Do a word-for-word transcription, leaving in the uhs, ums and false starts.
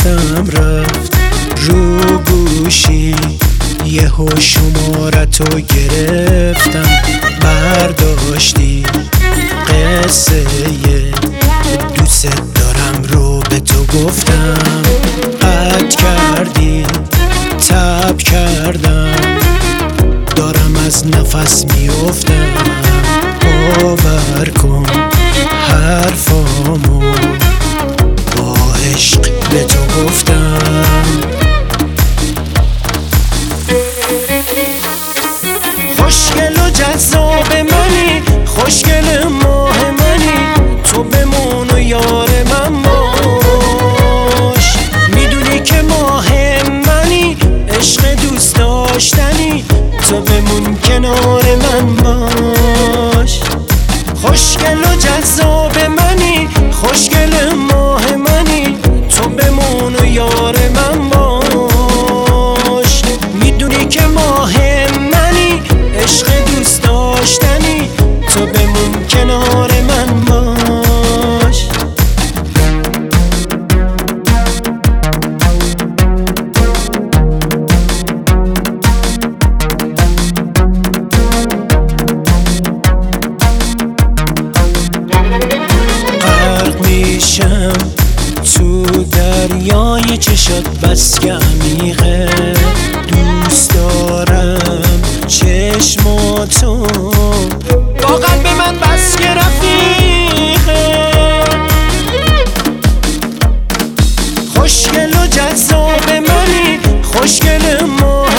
یادم رفت رو گوشی یهو شمارتو گرفتم، برداشتی قصه دوست دارم رو به تو گفتم، قطع کردی تب کردم دارم از نفس میافتم، باور کن حرفامو با عشق به تو گفتم. خوشگل و جذاب منی، خوشگل ماه منی، تو بمون و یار من باش. میدونی که ماه منی، عشق دوست داشتنی، تو بمون کنار من باش. خوشگل و جذاب منی، خوشگل ماه منی، تو بمون و یار من باش. میدونی که ماه منی، عشق دوست داشتنی، تو بمون کنار من باش. غرق میشم تو دریای چشات بس که عمیقه، دوست دارم چشماتو واقعا به من بس که رفیقه. خوشگل و جذاب منی، خوشگل ماه